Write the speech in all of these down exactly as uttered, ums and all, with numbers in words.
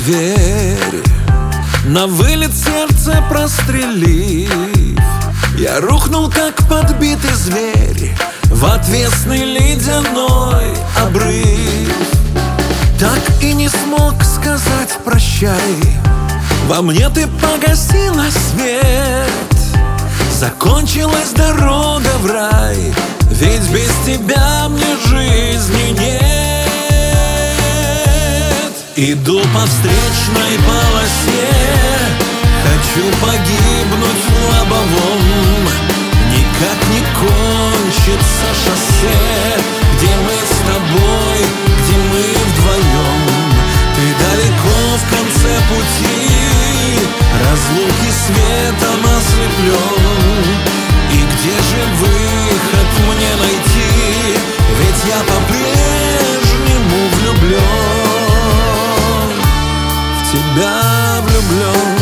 двери, на вылет сердце прострелив. Я рухнул, как подбитый зверь, в отвесный ледяной обрыв. Так и не смог сказать прощай, во мне ты погасила свет. Закончилась дорога в рай, ведь без тебя мне жизни нет. Иду по встречной полосе, хочу погибнуть в лобовом. Никак не кончится шоссе, где мы с тобой, где мы вдвоем. Ты далеко в конце пути, разлуки светом ослеплен. И где же выход мне найти? Ведь я по-прежнему влюблен, в тебя влюблен.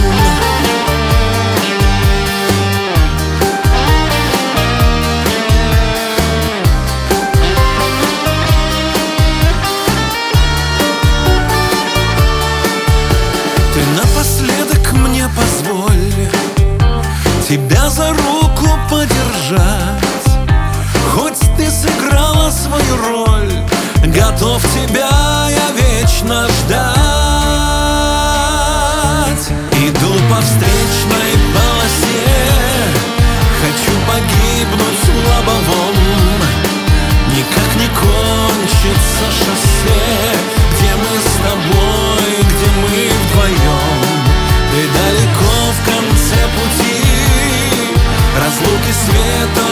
Ты напоследок мне позволь тебя за руку подержать. Хоть ты сыграла свою роль, готов тебя я вечно ждать. Иду по встречной полосе, хочу погибнуть в лобовом. Никак не кончится шоссе, где мы с тобой, где мы вдвоем. Ты далеко в конце пути, разлуки света